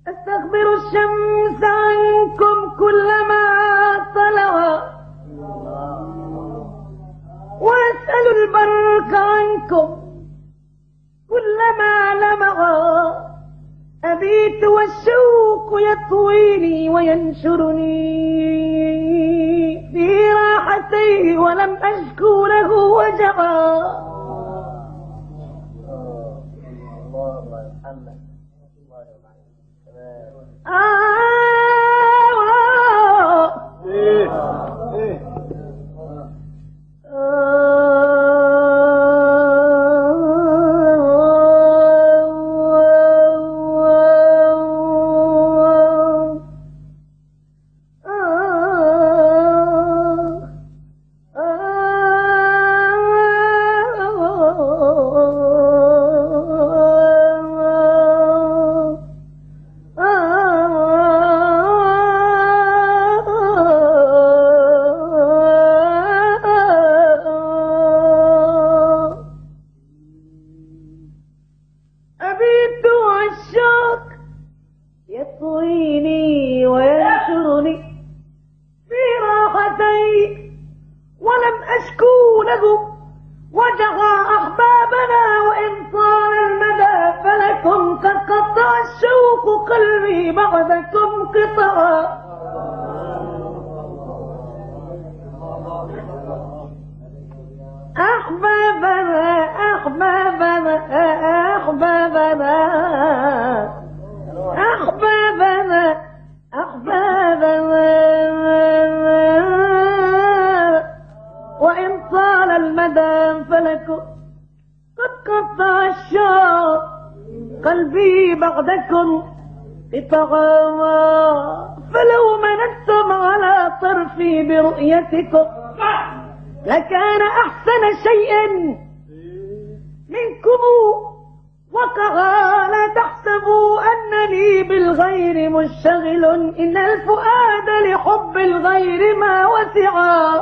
أستخبر الشمس عنكم كلما طلع، وأسأل البرق عنكم كلما لمع. أبيت والشوق يطويني وينشرني في راحتيه ولم أشكو له وجعا. يطويني وينشرني في راحتي ولم أشكو له وجعا. أحبابنا وإن طال المدى فلكم قد قطع الشوق قلبي بعدكم قطعا. أحبابنا أحبابنا أحبابنا أحبابنا أحبابنا وإن طال المدى فلكم قد قطع الشوق قلبي بعدكم قطعا. فلو منتم على طرفي برؤيتكم لكان أحسن شيء منكم وقعا. لا تحسبوا أنني بالغير مشتغل، إن الفؤاد لحب الغير ما وسعا.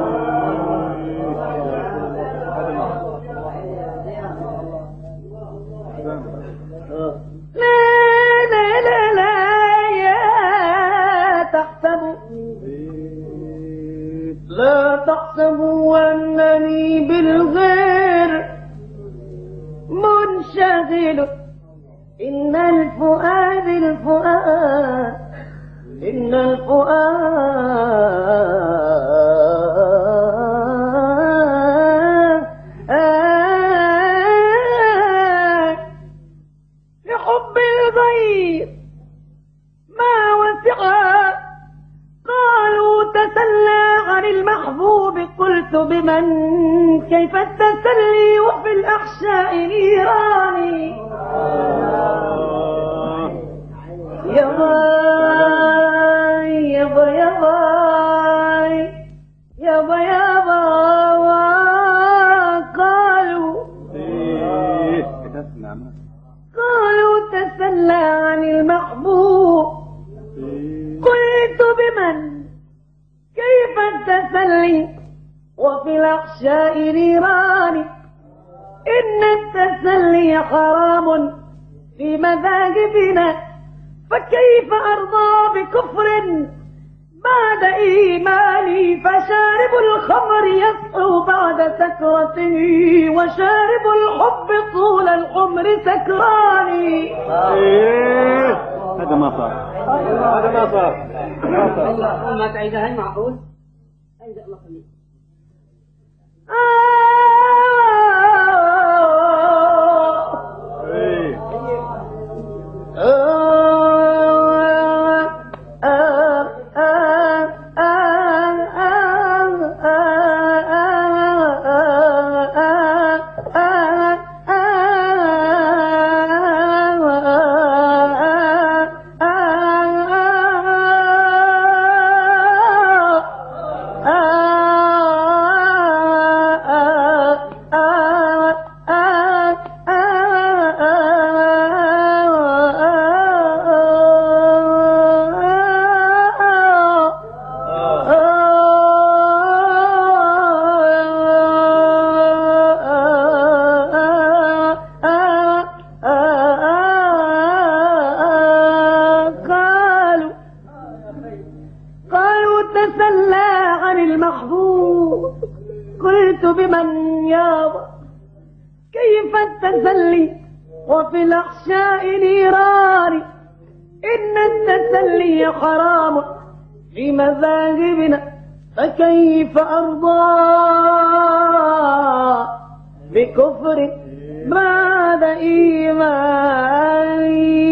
لا لا لا لا يا تحسبوا، لا تحسبوا أنني بالغير منشغل، إن الفؤاد إن الفؤاد لحب الغير ما وسعا. قالوا تسلى عن المحبوب، قلت بمن كيف التسلي وفي الأحشاء نيراني. يا باي يا باي يا باي يا باي يا باي. قالوا تسلى عن المحبوب، قلت بمن كيف التسلي وفي الأحشاء نيران. إن التسلي حرام في مذاهبنا، فكيف أرضى بكفر بعد إيماني. فشارب الخمر يصحو بعد سكرته، وشارب الحب طول العمر سكراني. هذا ما صار، هذا ما صار. ما تعيدها هاي معقول؟ أيضا الله خليك. محبوب قلت بمن يابا كيف التسلي وفي الأحشاء نيران إن التسلي حرام في مذاهبنا فكيف أرضى بكفر بعد إيماني